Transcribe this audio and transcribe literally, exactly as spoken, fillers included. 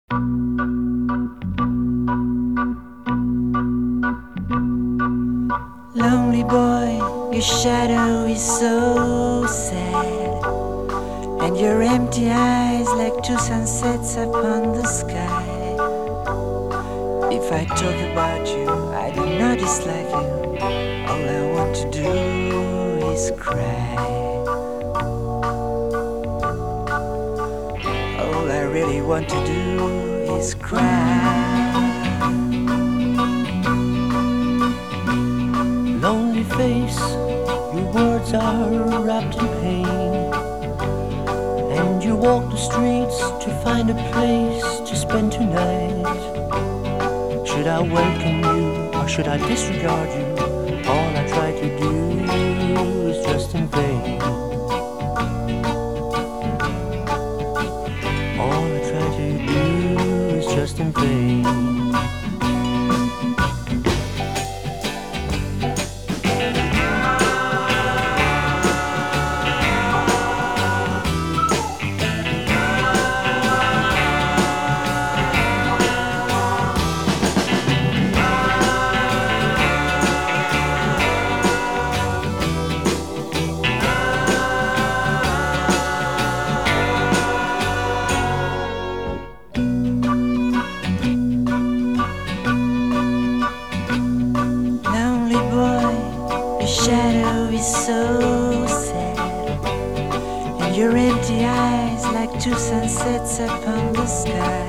Lonely boy, your shadow is so sad, and your empty eyes like two sunsets upon the sky. If I talk about you, I do not dislike you. All I want to do is cry. All I really want to do is cry. Lonely face, your words are wrapped in pain, and you walk the streets to find a place to spend tonight. Should I welcome you or should I disregard you? All I try to do is just in vain. All I try to do is just in vain. Shadow is so sad, and your empty eyes like two sunsets upon the sky.